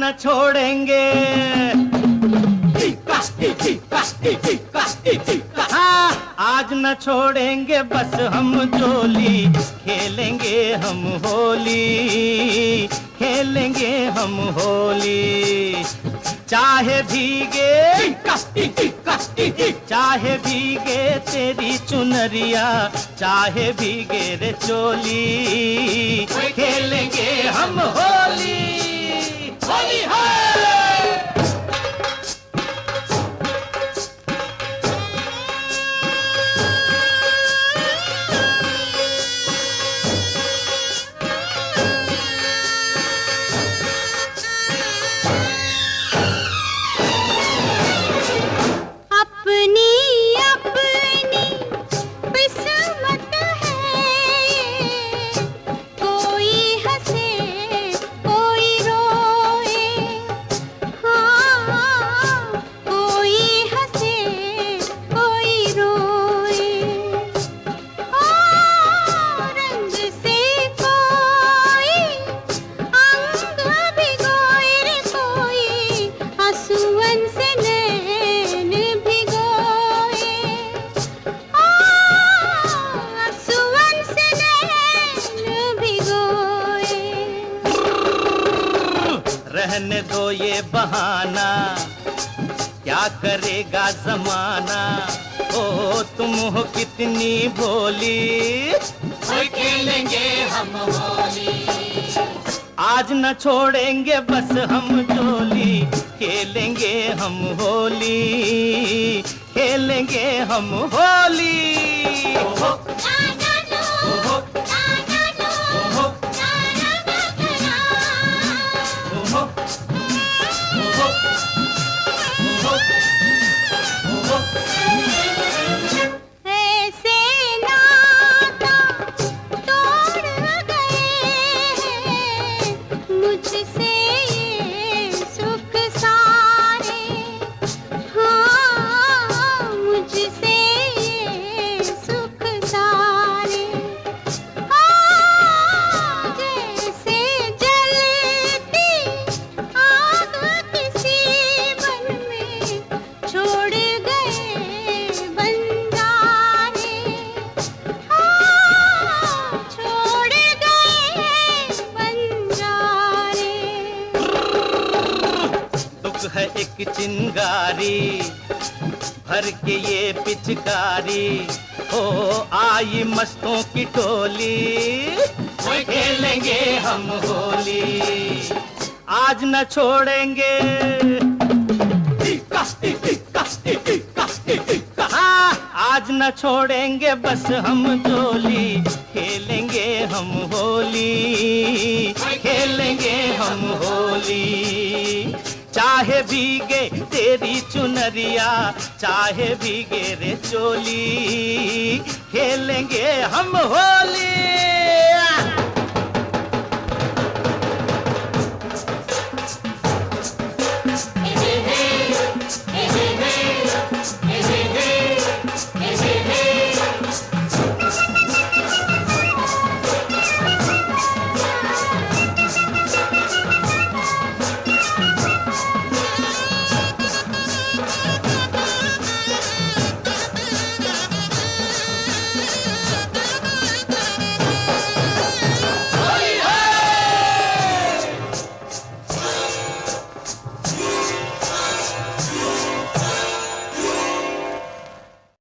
न छोड़ेंगे, हाँ आज न छोड़ेंगे बस हम जोली, खेलेंगे हम होली, खेलेंगे हम होली। चाहे भीगे, चाहे भीगे तेरी चुनरिया, चाहे भीगे रे चोली, खेलेंगे हम होली, होली है। रहने दो ये बहाना, क्या करेगा जमाना, ओ तुम हो कितनी भोली, खेलेंगे हम होली। आज न छोड़ेंगे बस हम जोली, खेलेंगे हम होली, खेलेंगे हम होली। है एक चिंगारी भर के ये पिचकारी, हो आई मस्तों की टोली, खेलेंगे हम होली। आज न छोड़ेंगे, हाँ आज न छोड़ेंगे बस हम जोली, खेलेंगे हम होली, खेलेंगे हम होली। चाहे भीगे तेरी चुनरिया, चाहे भीगे रे चोली, खेलेंगे हम होली।